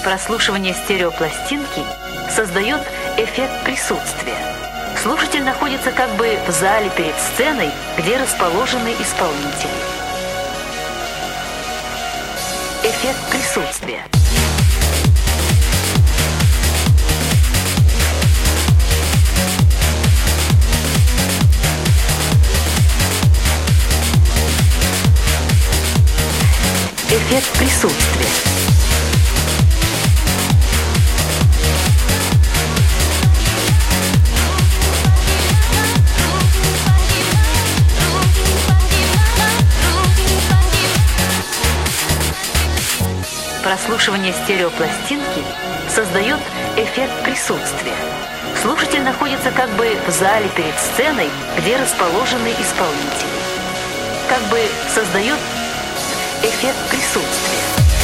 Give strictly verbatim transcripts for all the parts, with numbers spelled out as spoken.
Прослушивание стереопластинки создает эффект присутствия. Слушатель находится как бы в зале перед сценой, где расположены исполнители. Эффект присутствия. Эффект присутствия. Прослушивание стереопластинки создает эффект присутствия. Слушатель находится как бы в зале перед сценой, где расположены исполнители. Как бы создает эффект присутствия.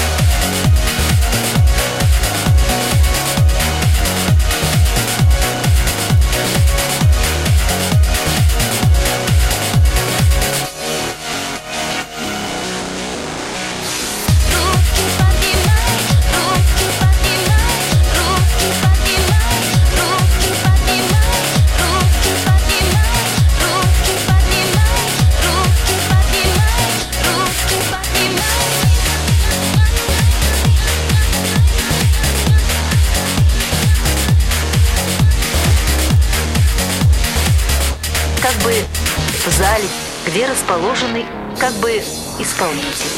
Как бы в зале, где расположены как бы исполнители.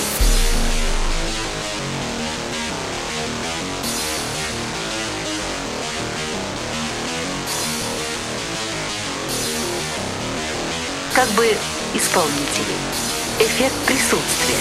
Как бы исполнители. Эффект присутствия.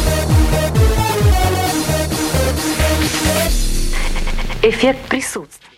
Эффект присутствия.